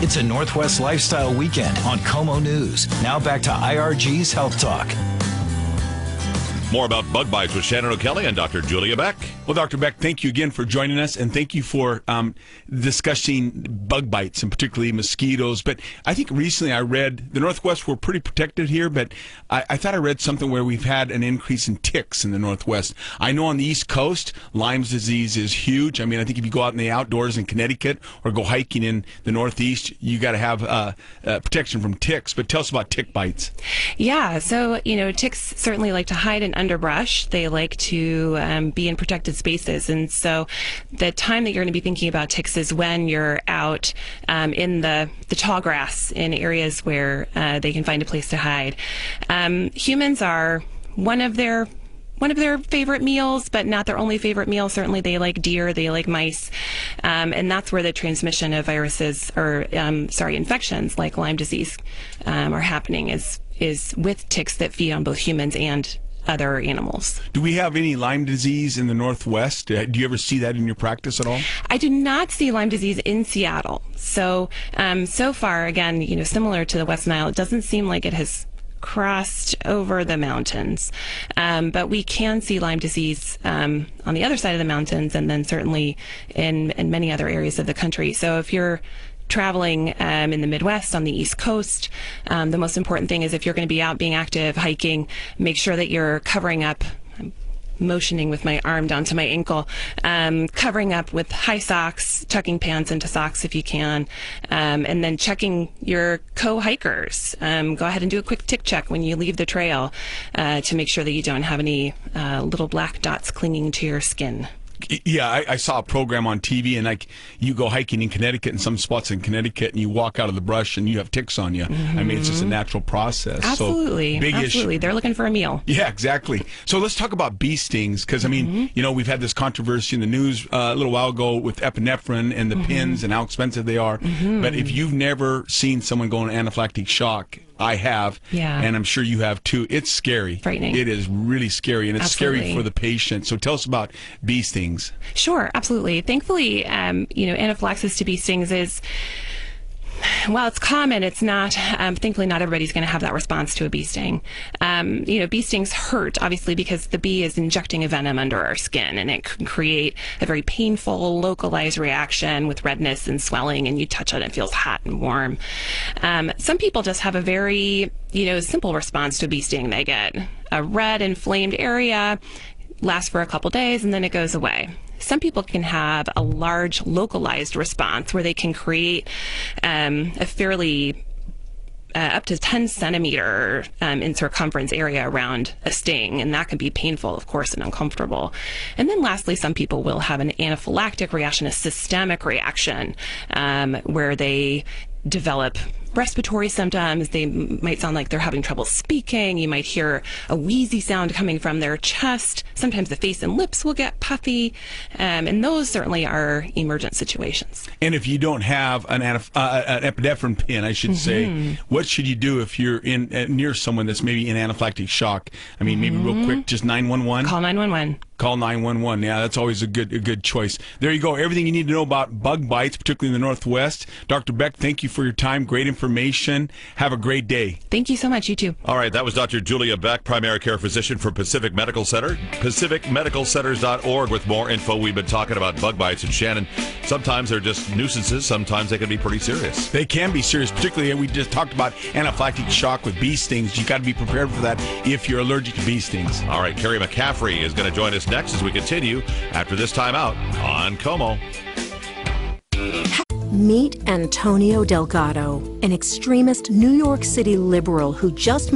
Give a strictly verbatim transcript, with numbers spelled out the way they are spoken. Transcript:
It's a Northwest Lifestyle Weekend on KOMO News. Now back to I R G's Health Talk. More about bug bites with Shannon O'Kelly and Doctor Julia Beck. Well, Doctor Beck, thank you again for joining us, and thank you for um, discussing bug bites, and particularly mosquitoes. But I think recently I read the Northwest, we're pretty protected here, but I, I thought I read something where we've had an increase in ticks in the Northwest. I know on the East Coast, Lyme's disease is huge. I mean, I think if you go out in the outdoors in Connecticut or go hiking in the Northeast, you got to have uh, uh, protection from ticks. But tell us about tick bites. Yeah, so, you know, ticks certainly like to hide in underbrush. They like to um, be in protected spaces. And so the time that you're going to be thinking about ticks is when you're out um, in the, the tall grass in areas where uh, they can find a place to hide. Um, humans are one of their one of their favorite meals, but not their only favorite meal. Certainly they like deer, they like mice, um, and that's where the transmission of viruses or, um, sorry, infections like Lyme disease um, are happening is is with ticks that feed on both humans and other animals. Do we have any Lyme disease in the Northwest? Uh, do you ever see that in your practice at all? I do not see Lyme disease in Seattle. So, um, so far, again, you know, similar to the West Nile, it doesn't seem like it has crossed over the mountains. Um, but we can see Lyme disease um, on the other side of the mountains, and then certainly in, in many other areas of the country. So if you're traveling um, in the Midwest, on the East Coast, um, the most important thing is if you're going to be out being active, hiking, make sure that you're covering up. I'm motioning with my arm down to my ankle, um, covering up with high socks, tucking pants into socks if you can, um, and then checking your co-hikers. Um, go ahead and do a quick tick check when you leave the trail uh, to make sure that you don't have any uh, little black dots clinging to your skin. Yeah, I, I saw a program on T V, and like you go hiking in Connecticut, in some spots in Connecticut, and you walk out of the brush, and you have ticks on you. Mm-hmm. I mean, it's just a natural process. Absolutely, so, big absolutely. Issue. They're looking for a meal. Yeah, exactly. So let's talk about bee stings, because I mean, mm-hmm. you know, we've had this controversy in the news uh, a little while ago with epinephrine and the mm-hmm. pins and how expensive they are. Mm-hmm. But if you've never seen someone go into anaphylactic shock, I have, yeah. and I'm sure you have too. It's scary. Frightening. It is really scary, and it's absolutely. scary for the patient. So tell us about bee stings. Sure, absolutely. Thankfully, um, you know, anaphylaxis to bee stings is, while it's common, it's not, um, thankfully not everybody's going to have that response to a bee sting. Um, you know, bee stings hurt, obviously, because the bee is injecting a venom under our skin, and it can create a very painful, localized reaction with redness and swelling, and you touch it, it feels hot and warm. Um, some people just have a very, you know, simple response to a bee sting. They get a red, inflamed area, lasts for a couple days, and then it goes away. Some people can have a large localized response where they can create um, a fairly uh, up to ten centimeter um, in circumference area around a sting, and that can be painful, of course, and uncomfortable. And then lastly, some people will have an anaphylactic reaction, a systemic reaction, um, where they develop respiratory symptoms. They might sound like they're having trouble speaking. You might hear a wheezy sound coming from their chest. Sometimes the face and lips will get puffy, um, and those certainly are emergent situations. And if you don't have an, uh, an epinephrine pin, I should mm-hmm. say, what should you do if you're in uh, near someone that's maybe in anaphylactic shock? I mean, mm-hmm. maybe real quick, just nine one one? Call nine one one. Call nine one one. Yeah, that's always a good a good choice. There you go. Everything you need to know about bug bites, particularly in the Northwest. Doctor Beck, thank you for your time. Great information. Have a great day. Thank you so much. You too. All right, that was Doctor Julia Beck, primary care physician for Pacific Medical Center. pacific medical centers dot org with more info. We've been talking about bug bites, and Shannon, sometimes they're just nuisances. Sometimes they can be pretty serious. They can be serious, particularly we just talked about anaphylactic shock with bee stings. You got to be prepared for that if you're allergic to bee stings. All right, Carrie McCaffrey is going to join us next as we continue after this time out on KOMO. Meet Antonio Delgado, an extremist New York City liberal who just